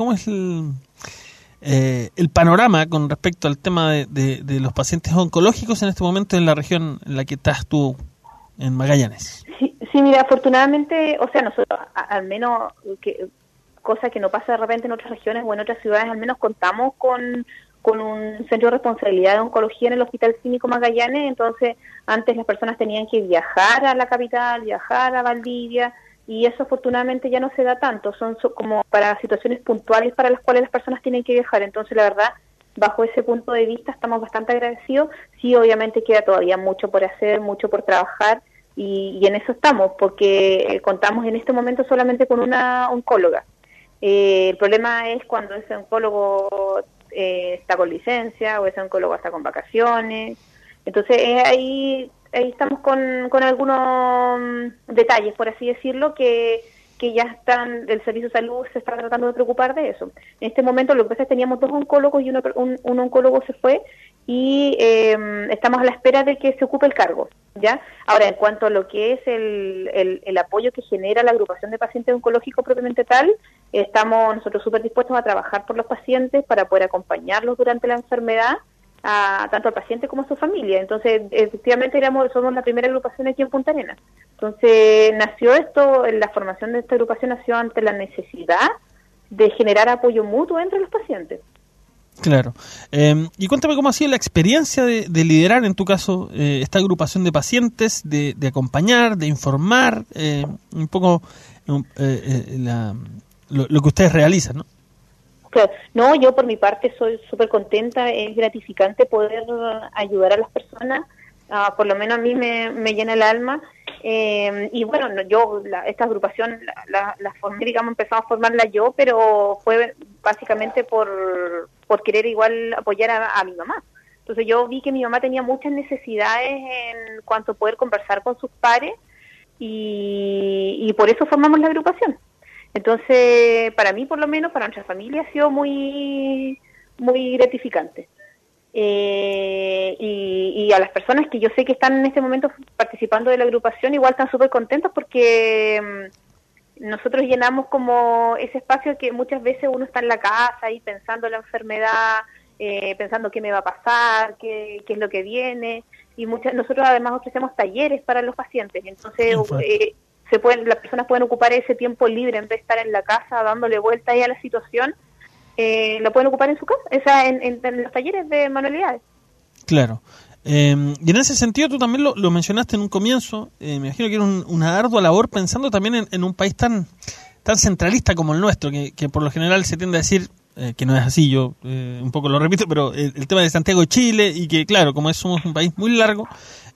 el panorama con respecto al tema de los pacientes oncológicos en este momento en la región en la que estás tú, en Magallanes? Sí, mira, afortunadamente, o sea, nosotros al menos, cosa que no pasa de repente en otras regiones o en otras ciudades, al menos contamos con un centro de responsabilidad de oncología en el Hospital Clínico Magallanes. Entonces antes las personas tenían que viajar a la capital, viajar a Valdivia, y eso afortunadamente ya no se da tanto, son como para situaciones puntuales para las cuales las personas tienen que viajar. Entonces, la verdad, bajo ese punto de vista estamos bastante agradecidos. Sí, obviamente queda todavía mucho por hacer, mucho por trabajar, y en eso estamos, porque contamos en este momento solamente con una oncóloga. El problema es cuando ese oncólogo está con licencia o ese oncólogo está con vacaciones. Entonces ahí estamos con algunos detalles, por así decirlo, que ya están, el Servicio de Salud se está tratando de preocupar de eso. En este momento lo que pasa es que teníamos 2 oncólogos y un oncólogo se fue y estamos a la espera de que se ocupe el cargo, ¿ya? Ahora, en cuanto a lo que es el apoyo que genera la agrupación de pacientes oncológicos propiamente tal, estamos nosotros súper dispuestos a trabajar por los pacientes para poder acompañarlos durante la enfermedad, tanto al paciente como a su familia. Entonces, efectivamente somos la primera agrupación aquí en Punta Arenas. Entonces, la formación de esta agrupación nació ante la necesidad de generar apoyo mutuo entre los pacientes. Claro. Y cuéntame cómo ha sido la experiencia de liderar, en tu caso, esta agrupación de pacientes, de acompañar, de informar, un poco lo que ustedes realizan, ¿no? Claro. No, yo por mi parte soy súper contenta, es gratificante poder ayudar a las personas, por lo menos a mí me llena el alma, y bueno, esta agrupación la formé, digamos, empezamos a formarla yo, pero fue básicamente por querer igual apoyar a mi mamá. Entonces yo vi que mi mamá tenía muchas necesidades en cuanto a poder conversar con sus pares, y por eso formamos la agrupación. Entonces, para mí, por lo menos, para nuestra familia ha sido muy, muy gratificante. Y a las personas que yo sé que están en este momento participando de la agrupación, igual están súper contentos porque nosotros llenamos como ese espacio que muchas veces uno está en la casa ahí pensando en la enfermedad, pensando qué me va a pasar, qué es lo que viene. Y nosotros además ofrecemos talleres para los pacientes. Entonces, las personas pueden ocupar ese tiempo libre en vez de estar en la casa dándole vuelta ahí a la situación, lo pueden ocupar en su casa, en los talleres de manualidades. Claro. Y en ese sentido tú también lo mencionaste en un comienzo, me imagino que era una ardua labor pensando también en un país tan centralista como el nuestro, que por lo general se tiende a decir, que no es así, yo un poco lo repito, pero el tema de Santiago de Chile, y que claro, como somos un país muy largo,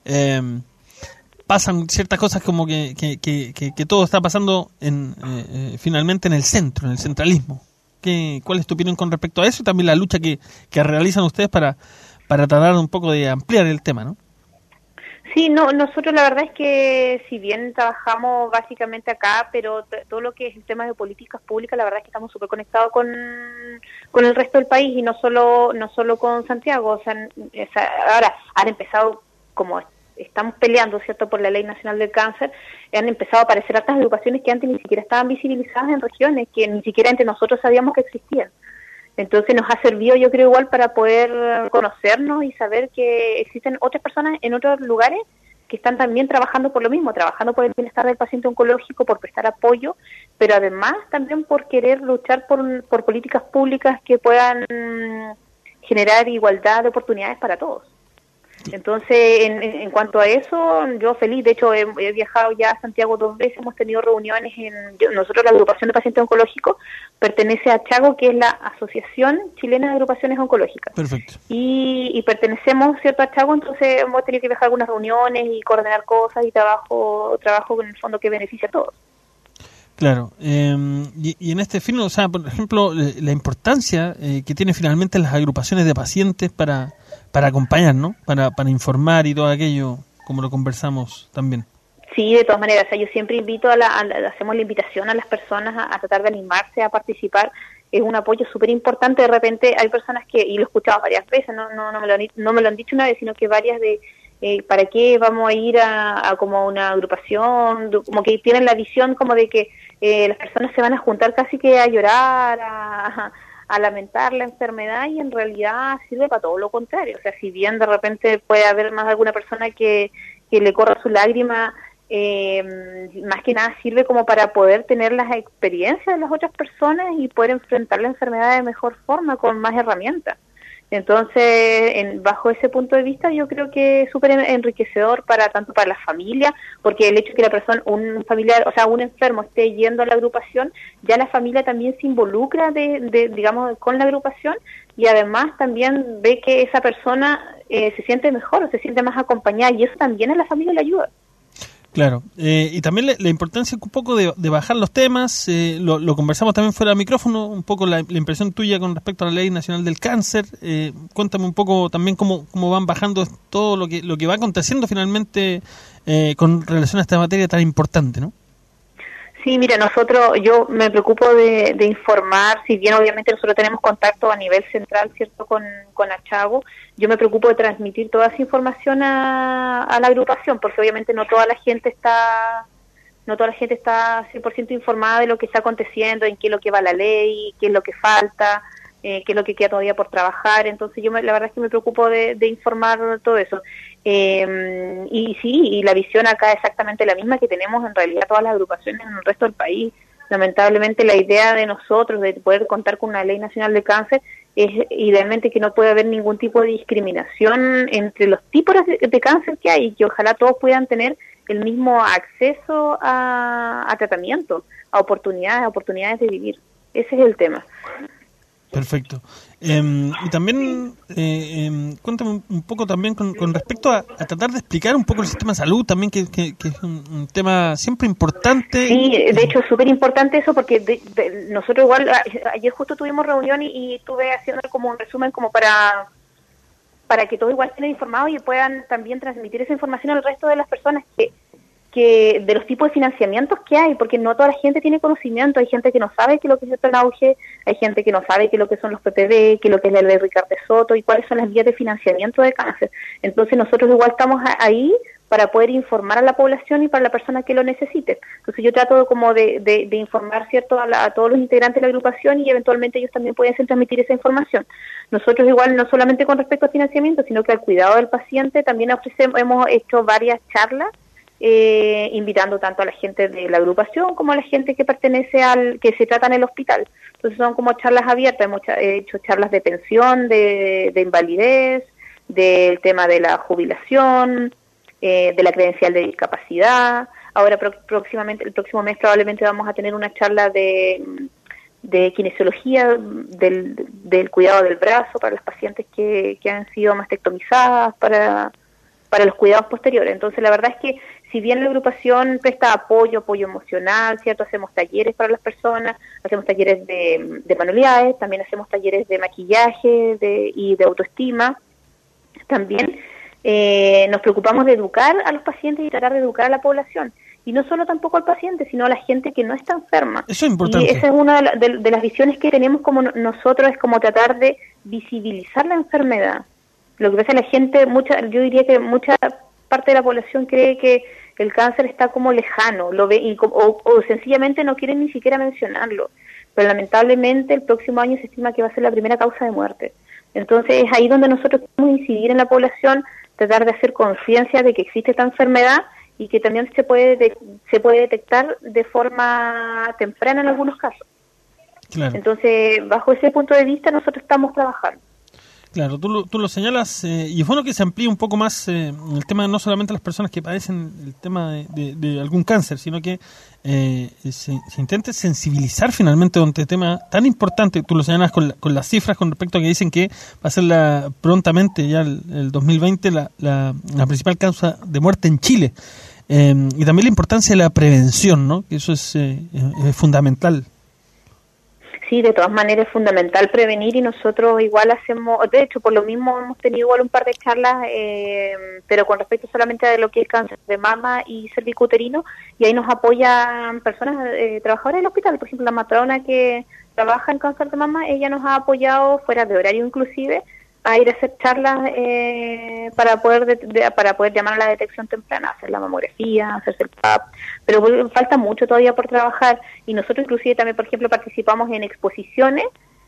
pasan ciertas cosas como que todo está pasando finalmente en el centro, en el centralismo. ¿Cuál es tu opinión con respecto a eso y también la lucha que realizan ustedes para tratar un poco de ampliar el tema, ¿no? Sí, nosotros la verdad es que si bien trabajamos básicamente acá, pero todo lo que es el tema de políticas públicas, la verdad es que estamos súper conectados con el resto del país y no solo con Santiago. O sea, ahora han empezado, como estamos peleando, ¿cierto?, por la Ley Nacional del Cáncer, han empezado a aparecer otras agrupaciones que antes ni siquiera estaban visibilizadas en regiones, que ni siquiera entre nosotros sabíamos que existían. Entonces nos ha servido, yo creo, igual para poder conocernos y saber que existen otras personas en otros lugares que están también trabajando por lo mismo, trabajando por el bienestar del paciente oncológico, por prestar apoyo, pero además también por querer luchar por políticas públicas que puedan generar igualdad de oportunidades para todos. Entonces, en cuanto a eso, yo feliz. De hecho, he viajado ya a Santiago 2 veces, hemos tenido reuniones. Nosotros, la agrupación de pacientes oncológicos, pertenece a Chago, que es la Asociación Chilena de Agrupaciones Oncológicas. Perfecto. Y pertenecemos, ¿cierto?, a Chago, entonces hemos tenido que viajar a algunas reuniones y coordinar cosas y trabajo en el fondo que beneficia a todos. Claro, y en este fin, o sea, por ejemplo, la importancia que tiene finalmente las agrupaciones de pacientes para acompañar, ¿no? Para informar y todo aquello, como lo conversamos también. Sí, de todas maneras, o sea, yo siempre invito hacemos la invitación a las personas a tratar de animarse a participar. Es un apoyo súper importante. De repente hay personas y lo he escuchado varias veces, no me lo han dicho una vez, sino que varias ¿para qué vamos a ir a como una agrupación? Como que tienen la visión como de que las personas se van a juntar casi que a llorar, a lamentar la enfermedad, y en realidad sirve para todo lo contrario. O sea, si bien de repente puede haber más de alguna persona que le corra su lágrima, más que nada sirve como para poder tener las experiencias de las otras personas y poder enfrentar la enfermedad de mejor forma, con más herramientas. Entonces, bajo ese punto de vista, yo creo que es súper enriquecedor tanto para la familia, porque el hecho de que la persona, un familiar, o sea, un enfermo esté yendo a la agrupación, ya la familia también se involucra digamos, con la agrupación, y además también ve que esa persona se siente mejor, se siente más acompañada, y eso también a la familia le ayuda. Claro, y también la importancia un poco de bajar los temas, lo conversamos también fuera de micrófono, un poco la impresión tuya con respecto a la Ley Nacional del Cáncer. Cuéntame un poco también cómo van bajando todo lo que va aconteciendo finalmente con relación a esta materia tan importante, ¿no? Sí, mira, yo me preocupo de informar, si bien obviamente nosotros tenemos contacto a nivel central, ¿cierto?, con Achago, yo me preocupo de transmitir toda esa información a la agrupación, porque obviamente no toda la gente está 100% informada de lo que está aconteciendo, en qué es lo que va la ley, qué es lo que falta, qué es lo que queda todavía por trabajar. Entonces la verdad es que me preocupo de informar todo eso. Y la visión acá es exactamente la misma que tenemos en realidad todas las agrupaciones en el resto del país. Lamentablemente la idea de nosotros de poder contar con una ley nacional de cáncer es idealmente que no puede haber ningún tipo de discriminación entre los tipos de cáncer que hay, y que ojalá todos puedan tener el mismo acceso a tratamiento, a oportunidades de vivir. Ese es el tema. Perfecto. Y también, cuéntame un poco también con respecto a tratar de explicar un poco el sistema de salud también, que es un tema siempre importante. Sí, de hecho es súper importante eso, porque nosotros igual, ayer justo tuvimos reunión y estuve haciendo como un resumen como para que todos igual estén informados y puedan también transmitir esa información al resto de las personas que de los tipos de financiamientos que hay, porque no toda la gente tiene conocimiento. Hay gente que no sabe qué es lo que es el plan auge, hay gente que no sabe qué es lo que son los PPB, qué es lo que es la ley Ricardo Soto y cuáles son las vías de financiamiento de cáncer. Entonces nosotros igual estamos ahí para poder informar a la población y para la persona que lo necesite. Entonces yo trato como de informar, ¿cierto?, a todos los integrantes de la agrupación, y eventualmente ellos también pueden transmitir esa información. Nosotros igual no solamente con respecto al financiamiento, sino que al cuidado del paciente también hemos hecho varias charlas, invitando tanto a la gente de la agrupación como a la gente que pertenece que se trata en el hospital. Entonces son como charlas abiertas. Hemos hecho charlas de pensión, de invalidez, del tema de la jubilación, de la credencial de discapacidad. Ahora próximamente, el próximo mes probablemente vamos a tener una charla de kinesiología, del cuidado del brazo para las pacientes que han sido mastectomizadas, para los cuidados posteriores. Entonces la verdad es que si bien la agrupación presta apoyo emocional, ¿cierto?, hacemos talleres para las personas, hacemos talleres de manualidades, también hacemos talleres de maquillaje y de autoestima. También nos preocupamos de educar a los pacientes y tratar de educar a la población. Y no solo tampoco al paciente, sino a la gente que no está enferma. Eso es importante. Y esa es una de las visiones que tenemos como nosotros, es como tratar de visibilizar la enfermedad. Lo que pasa es que la gente, yo diría que mucha parte de la población cree que el cáncer está como lejano, lo ve o sencillamente no quieren ni siquiera mencionarlo. Pero lamentablemente el próximo año se estima que va a ser la primera causa de muerte. Entonces es ahí donde nosotros podemos incidir en la población, tratar de hacer conciencia de que existe esta enfermedad y que también se puede detectar de forma temprana en algunos casos. Claro. Entonces, bajo ese punto de vista nosotros estamos trabajando. Claro, tú lo señalas, y es bueno que se amplíe un poco más el tema, no solamente las personas que padecen el tema de algún cáncer, sino que se intente sensibilizar finalmente ante este tema tan importante. Tú lo señalas con las cifras con respecto a que dicen que va a ser prontamente, ya el 2020, la principal causa de muerte en Chile. Y también la importancia de la prevención, ¿no?, que eso es fundamental. Sí, de todas maneras es fundamental prevenir, y nosotros igual hacemos, de hecho por lo mismo hemos tenido igual un par de charlas, pero con respecto solamente a lo que es cáncer de mama y cervicuterino, y ahí nos apoyan personas, trabajadoras del hospital. Por ejemplo, la matrona que trabaja en cáncer de mama, ella nos ha apoyado fuera de horario inclusive a ir a hacer charlas para poder llamar a la detección temprana, hacer la mamografía, hacerse el PAP, pero falta mucho todavía por trabajar, y nosotros inclusive también, por ejemplo, participamos en exposiciones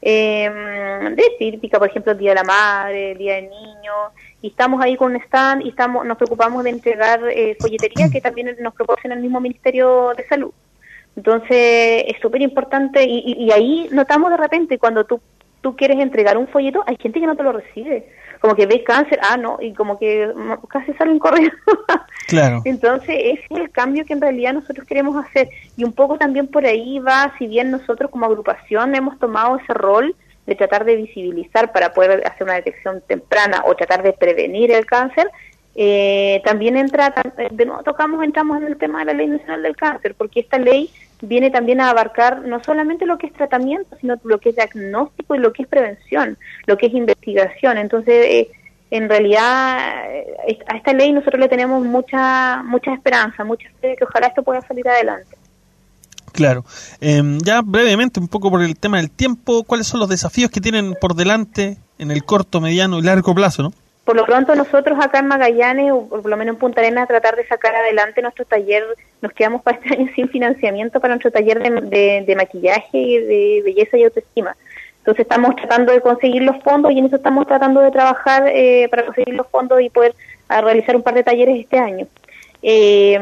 de típica, por ejemplo, el Día de la Madre, el Día del Niño, y estamos ahí con un stand y nos preocupamos de entregar folletería que también nos proporciona el mismo Ministerio de Salud. Entonces es súper importante, y ahí notamos de repente cuando tú quieres entregar un folleto, hay gente que no te lo recibe, como que ve cáncer, no, y como que casi salen corriendo. Claro. Entonces ese es el cambio que en realidad nosotros queremos hacer, y un poco también por ahí va, si bien nosotros como agrupación hemos tomado ese rol de tratar de visibilizar para poder hacer una detección temprana o tratar de prevenir el cáncer, También entramos en el tema de la Ley Nacional del Cáncer, porque esta ley viene también a abarcar no solamente lo que es tratamiento, sino lo que es diagnóstico y lo que es prevención, lo que es investigación. Entonces, en realidad, a esta ley nosotros le tenemos mucha esperanza, mucha fe de que ojalá esto pueda salir adelante. Claro. Ya brevemente, un poco por el tema del tiempo, ¿cuáles son los desafíos que tienen por delante en el corto, mediano y largo plazo, no? Por lo pronto nosotros acá en Magallanes, o por lo menos en Punta Arenas, tratar de sacar adelante nuestro taller. Nos quedamos para este año sin financiamiento para nuestro taller de maquillaje y de belleza y autoestima. Entonces estamos tratando de conseguir los fondos y en eso estamos tratando de trabajar para conseguir los fondos y poder realizar un par de talleres este año. Y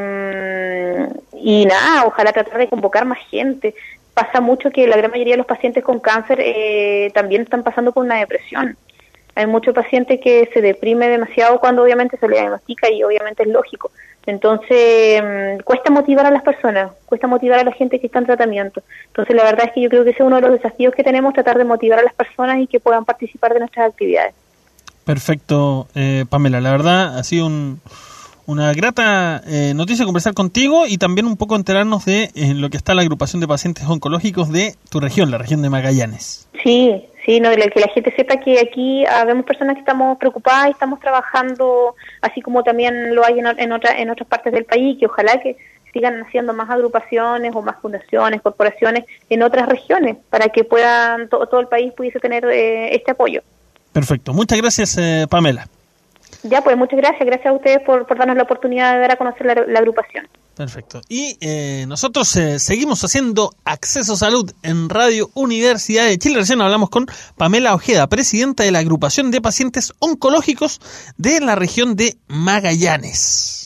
nada, ojalá tratar de convocar más gente. Pasa mucho que la gran mayoría de los pacientes con cáncer también están pasando por una depresión. Hay muchos pacientes que se deprime demasiado cuando obviamente se le diagnostica y obviamente es lógico. Entonces, cuesta motivar a las personas, cuesta motivar a la gente que está en tratamiento. Entonces, la verdad es que yo creo que ese es uno de los desafíos que tenemos, tratar de motivar a las personas y que puedan participar de nuestras actividades. Perfecto, Pamela. La verdad ha sido una grata noticia conversar contigo y también un poco enterarnos de lo que está la agrupación de pacientes oncológicos de tu región, la región de Magallanes. Sí, no, que la gente sepa que aquí habemos personas que estamos preocupadas y estamos trabajando, así como también lo hay en otras partes del país, que ojalá que sigan haciendo más agrupaciones o más fundaciones, corporaciones en otras regiones, para que puedan todo el país pudiese tener este apoyo. Perfecto, muchas gracias, Pamela. Ya, pues muchas gracias a ustedes por darnos la oportunidad de dar a conocer la agrupación. Perfecto. Y nosotros seguimos haciendo Acceso Salud en Radio Universidad de Chile. Recién hablamos con Pamela Ojeda, presidenta de la agrupación de pacientes oncológicos de la región de Magallanes.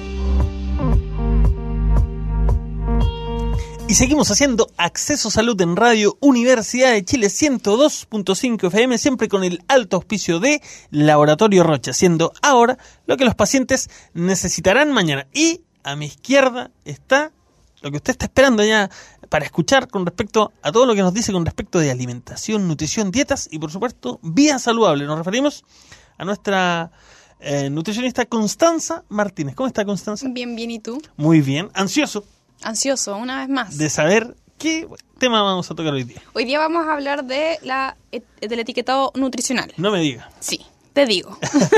Y seguimos haciendo Acceso Salud en Radio Universidad de Chile 102.5 FM, siempre con el alto auspicio de Laboratorio Rocha, haciendo ahora lo que los pacientes necesitarán mañana. Y a mi izquierda está lo que usted está esperando ya para escuchar con respecto a todo lo que nos dice con respecto de alimentación, nutrición, dietas y por supuesto vida saludable. Nos referimos a nuestra nutricionista Constanza Martínez. ¿Cómo está, Constanza? Bien, ¿y tú? Muy bien, ansioso, una vez más, de saber qué tema vamos a tocar hoy día. Hoy día vamos a hablar de del etiquetado nutricional. No me diga. Sí, te digo.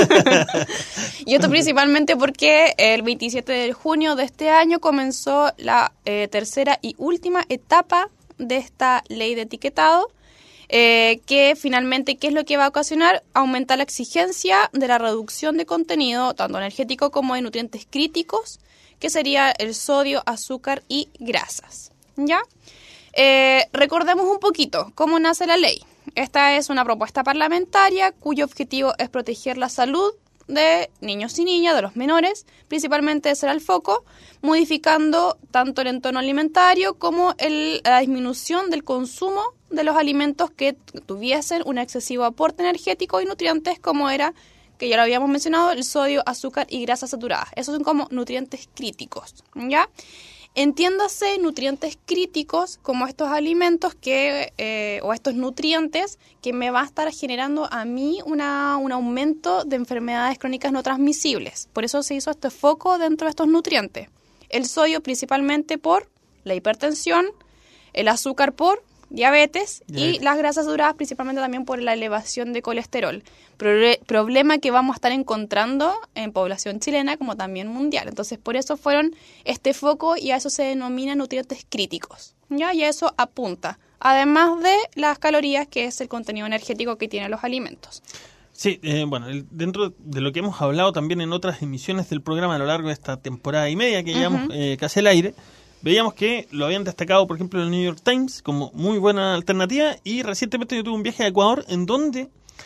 Y esto principalmente porque el 27 de junio de este año comenzó la tercera y última etapa de esta ley de etiquetado, que finalmente, ¿qué es lo que va a ocasionar? Aumentar la exigencia de la reducción de contenido, tanto energético como de nutrientes críticos, que sería el sodio, azúcar y grasas. ¿Ya? Recordemos un poquito cómo nace la ley. Esta es una propuesta parlamentaria cuyo objetivo es proteger la salud de niños y niñas, de los menores, principalmente ese era el foco, modificando tanto el entorno alimentario como la disminución del consumo de los alimentos que tuviesen un excesivo aporte energético y nutrientes, como era, que ya lo habíamos mencionado, el sodio, azúcar y grasas saturadas. Esos son como nutrientes críticos, ¿ya? Entiéndase nutrientes críticos como estos alimentos o estos nutrientes que me va a estar generando a mí un aumento de enfermedades crónicas no transmisibles. Por eso se hizo este foco dentro de estos nutrientes. El sodio principalmente por la hipertensión, el azúcar por diabetes y las grasas saturadas principalmente también por la elevación de colesterol. Problema que vamos a estar encontrando en población chilena como también mundial. Entonces, por eso fueron este foco y a eso se denomina nutrientes críticos, ¿ya? Y a eso apunta, además de las calorías, que es el contenido energético que tienen los alimentos. Sí, bueno, dentro de lo que hemos hablado también en otras emisiones del programa a lo largo de esta temporada y media que llevamos casi al aire, veíamos que lo habían destacado, por ejemplo, en el New York Times como muy buena alternativa, y recientemente yo tuve un viaje a Ecuador en donde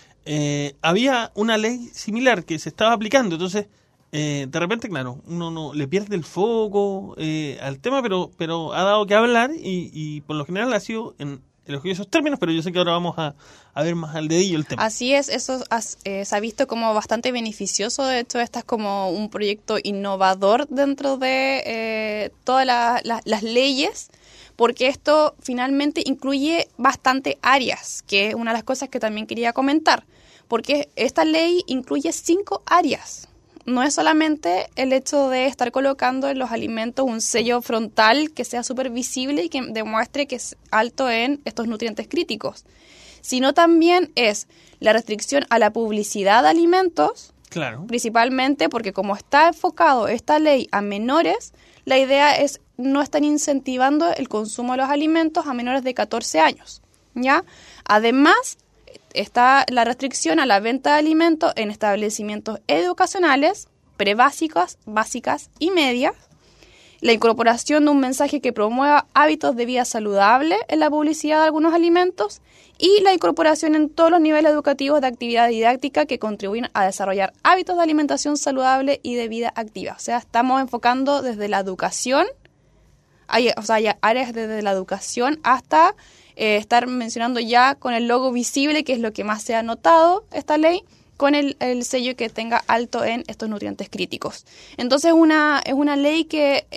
había una ley similar que se estaba aplicando. Entonces, de repente, claro, uno no le pierde el foco al tema, pero ha dado que hablar y por lo general ha sido en esos términos, pero yo sé que ahora vamos a ver más al dedillo el tema. Así es, eso se ha visto como bastante beneficioso. De hecho, esta es como un proyecto innovador dentro de todas las leyes, porque esto finalmente incluye bastante áreas, que es una de las cosas que también quería comentar, porque esta ley incluye 5 áreas no es solamente el hecho de estar colocando en los alimentos un sello frontal que sea súper visible y que demuestre que es alto en estos nutrientes críticos, sino también es la restricción a la publicidad de alimentos, Claro. principalmente porque como está enfocado esta ley a menores, la idea es no estar incentivando el consumo de los alimentos a menores de 14 años, ¿ya? Además, está la restricción a la venta de alimentos en establecimientos educacionales, prebásicas, básicas y medias, la incorporación de un mensaje que promueva hábitos de vida saludable en la publicidad de algunos alimentos y la incorporación en todos los niveles educativos de actividad didáctica que contribuyen a desarrollar hábitos de alimentación saludable y de vida activa. O sea, estamos enfocando desde la educación, hay áreas desde la educación hasta estar mencionando ya con el logo visible, que es lo que más se ha notado esta ley, con el sello que tenga alto en estos nutrientes críticos. Entonces es una ley que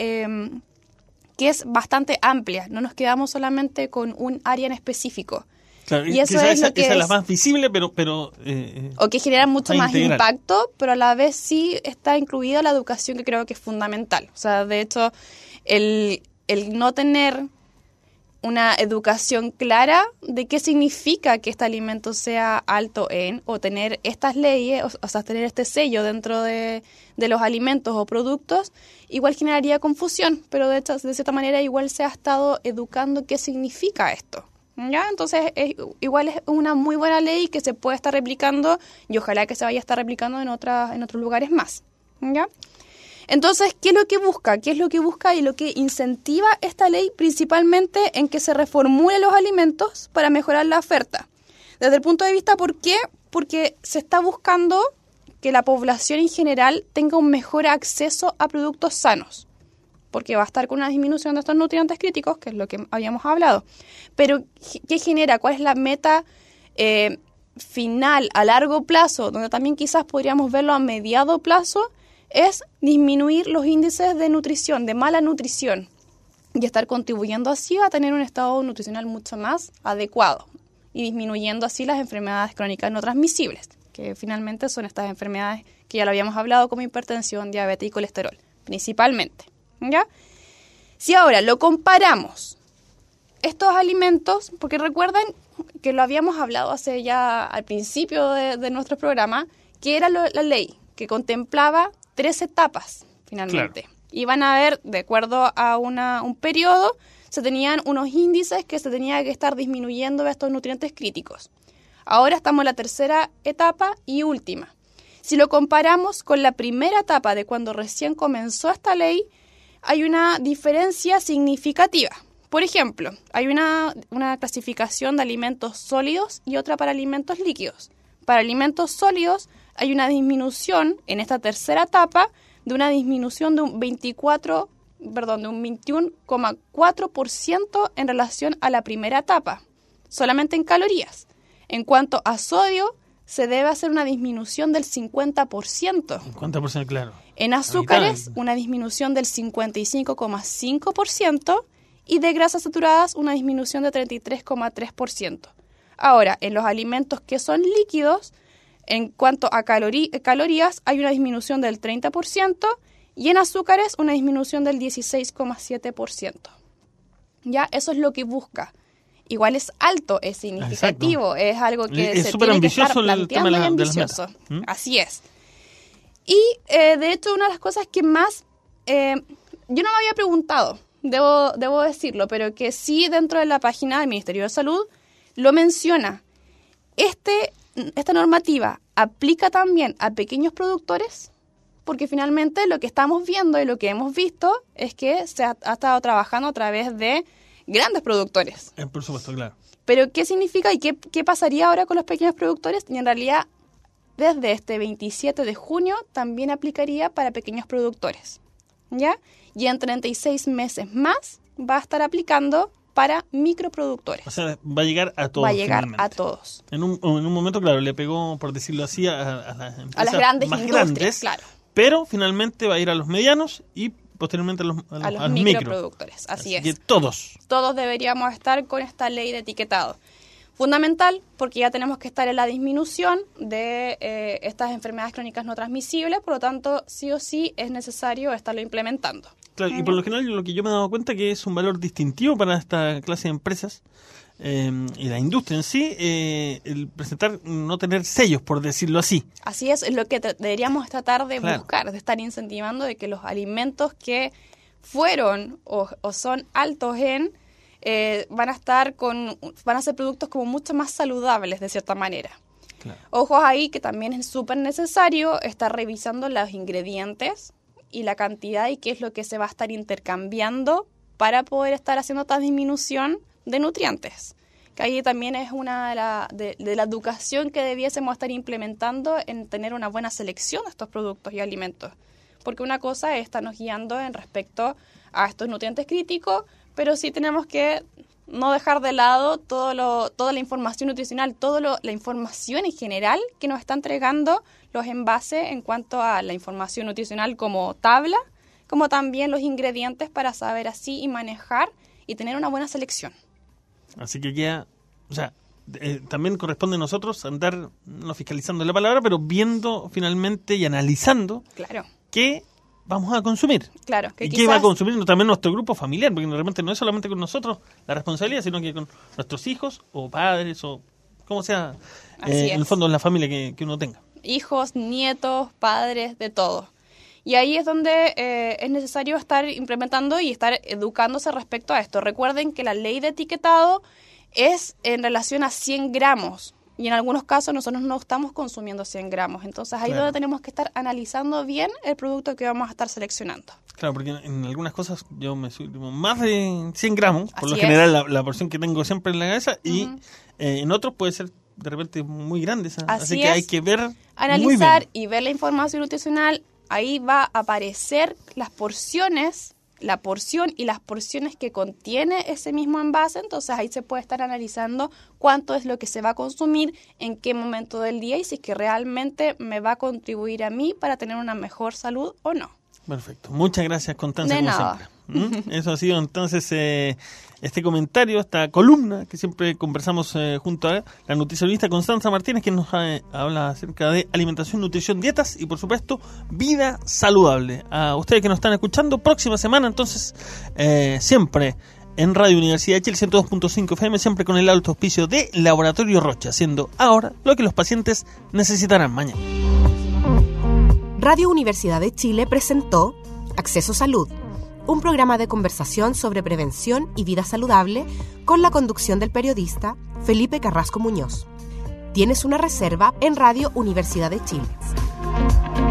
es bastante amplia, no nos quedamos solamente con un área en específico. Claro, Y eso quizás es lo que esa es la es- más visible, pero O que genera mucho más integral. impacto, pero a la vez sí está incluida la educación, que creo que es fundamental. O sea, de hecho, el no tener una educación clara de qué significa que este alimento sea alto en, o tener estas leyes, o sea, tener este sello dentro de los alimentos o productos, igual generaría confusión, pero de hecho, de cierta manera, igual se ha estado educando qué significa esto. ¿Ya? Entonces, igual es una muy buena ley que se puede estar replicando y ojalá que se vaya a estar replicando en otros lugares más. ¿Ya? Entonces, ¿qué es lo que busca? ¿Qué es lo que busca y lo que incentiva esta ley? Principalmente en que se reformulen los alimentos para mejorar la oferta. Desde el punto de vista, ¿por qué? Porque se está buscando que la población en general tenga un mejor acceso a productos sanos, porque va a estar con una disminución de estos nutrientes críticos, que es lo que habíamos hablado. Pero, ¿qué genera? ¿Cuál es la meta final a largo plazo, donde también quizás podríamos verlo a mediado plazo? Es disminuir los índices de nutrición, de mala nutrición, y estar contribuyendo así a tener un estado nutricional mucho más adecuado y disminuyendo así las enfermedades crónicas no transmisibles, que finalmente son estas enfermedades que ya lo habíamos hablado, como hipertensión, diabetes y colesterol, principalmente. ¿Ya? Si ahora lo comparamos, estos alimentos, porque recuerden que lo habíamos hablado hace ya al principio de nuestro programa, que era la ley que contemplaba 3 etapas, finalmente. Claro. Iban a haber, de acuerdo a un periodo, se tenían unos índices que se tenía que estar disminuyendo de estos nutrientes críticos. Ahora estamos en la tercera etapa y última. Si lo comparamos con la primera etapa de cuando recién comenzó esta ley, hay una diferencia significativa. Por ejemplo, hay una clasificación de alimentos sólidos y otra para alimentos líquidos. Para alimentos sólidos hay una disminución en esta tercera etapa de una disminución de un 21,4% en relación a la primera etapa, solamente en calorías. En cuanto a sodio, se debe hacer una disminución del 50%. 50%, claro. En azúcares, una disminución del 55,5% y de grasas saturadas, una disminución de 33,3%. Ahora, en los alimentos que son líquidos, en cuanto a calorías, hay una disminución del 30% y en azúcares, una disminución del 16,7%. ¿Ya? Eso es lo que busca. Igual es alto, es significativo, es algo que Es se súper tiene que estar ambicioso el tema planteando y de las ambicioso. metas. ¿Mm? Así es. Y de hecho, una de las cosas que más yo no me había preguntado, debo decirlo, pero que sí dentro de la página del Ministerio de Salud lo menciona. Esta normativa aplica también a pequeños productores, porque finalmente lo que estamos viendo y lo que hemos visto es que se ha estado trabajando a través de grandes productores. Por supuesto, claro. Pero, ¿qué significa y qué pasaría ahora con los pequeños productores? Y en realidad, desde este 27 de junio, también aplicaría para pequeños productores, ¿ya? Y en 36 meses más va a estar aplicando para microproductores. O sea, va a llegar a todos. Va a llegar finalmente. a todos. En un momento, claro, le pegó, por decirlo así, a las empresas A las grandes más industrias, grandes, claro. pero finalmente va a ir a los medianos y posteriormente a los microproductores. Así es. Que todos. Todos deberíamos estar con esta ley de etiquetado. Fundamental, porque ya tenemos que estar en la disminución de estas enfermedades crónicas no transmisibles, por lo tanto, sí o sí es necesario estarlo implementando. Claro, y por lo general lo que yo me he dado cuenta que es un valor distintivo para esta clase de empresas y la industria en sí, el presentar, no tener sellos, por decirlo así. Así es lo que deberíamos tratar de Claro. buscar, de estar incentivando de que los alimentos que fueron o son altos en van a ser productos como mucho más saludables de cierta manera. Claro. Ojos ahí que también es súper necesario estar revisando los ingredientes y la cantidad y qué es lo que se va a estar intercambiando para poder estar haciendo esta disminución de nutrientes. Que ahí también es una de la educación que debiésemos estar implementando en tener una buena selección de estos productos y alimentos. Porque una cosa es estarnos guiando en respecto a estos nutrientes críticos, pero sí tenemos que no dejar de lado toda la información nutricional, la información en general que nos está entregando los envases en cuanto a la información nutricional como tabla, como también los ingredientes para saber así y manejar y tener una buena selección. Así que ya, o sea, también corresponde a nosotros andar, no fiscalizando la palabra, pero viendo finalmente y analizando Claro. qué vamos a consumir. Claro, que y qué quizás- va a consumir también nuestro grupo familiar, porque realmente no es solamente con nosotros la responsabilidad, sino que con nuestros hijos o padres o como sea, Así en el es. fondo, la familia que uno tenga. Hijos, nietos, padres, de todo. Y ahí es donde es necesario estar implementando y estar educándose respecto a esto. Recuerden que la ley de etiquetado es en relación a 100 gramos. Y en algunos casos nosotros no estamos consumiendo 100 gramos. Entonces ahí es Claro. donde tenemos que estar analizando bien el producto que vamos a estar seleccionando. Claro, porque en algunas cosas yo me subo más de 100 gramos, por lo Así general es. la porción que tengo siempre en la cabeza, y Ujú. en otros puede ser de repente muy grande. Así Así que hay es. que ver muy Analizar bien. y ver la información nutricional. Ahí va a aparecer las porciones, la porción y las porciones que contiene ese mismo envase. Entonces ahí se puede estar analizando cuánto es lo que se va a consumir, en qué momento del día y si es que realmente me va a contribuir a mí para tener una mejor salud o no. Perfecto. Muchas gracias, Constanza, De como nada. siempre. Eso ha sido entonces este comentario, esta columna que siempre conversamos junto a la nutricionista Constanza Martínez, que nos habla acerca de alimentación, nutrición, dietas y, por supuesto, vida saludable. A ustedes que nos están escuchando, próxima semana, entonces, siempre en Radio Universidad de Chile 102.5 FM, siempre con el alto auspicio de Laboratorio Rocha, haciendo ahora lo que los pacientes necesitarán mañana. Radio Universidad de Chile presentó Acceso Salud, un programa de conversación sobre prevención y vida saludable con la conducción del periodista Felipe Carrasco Muñoz. Tienes una reserva en Radio Universidad de Chile.